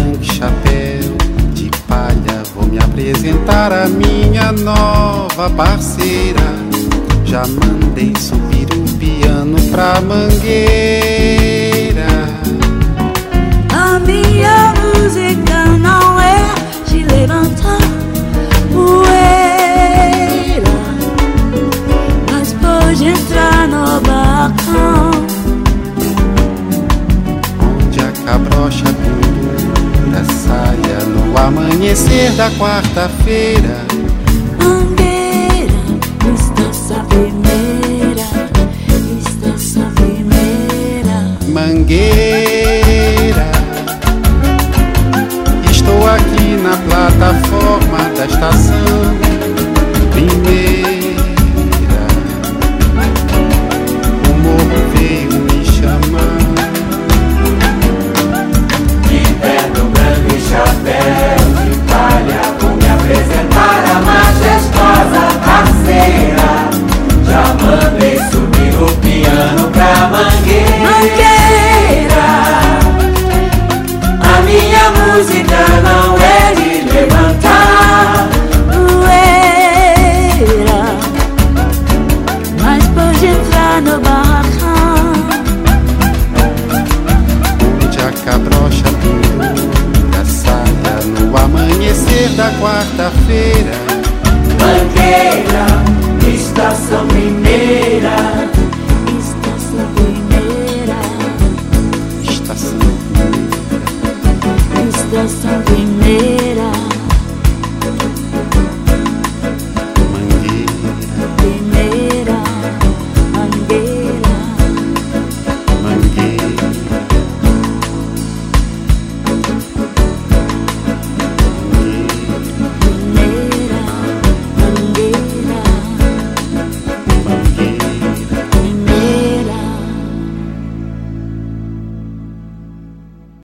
mangue, chapéu de palha, vou me apresentar a minha nova parceira. Já mandei subir o piano pra mangueira. A minha música não é de levantar poeira, mas pode entrar no balcão onde a cabrocha pendura saia no amanhecer da quarta-feira. Mangueira, estação primeira, estação primeira. Mangueira, estou aqui na plataforma da estação primeira. O morro veio me chamar. De terno branco e chapéu de palha, vou me apresentar a majestosa parceira. Já mandei subir o piano pra mangueira. A minha música não é de levantar Poeira, mas pode entrar no barracão Onde a cabrocha pendura saia no amanhecer da quarta-feira. Mangueira, estação primeira.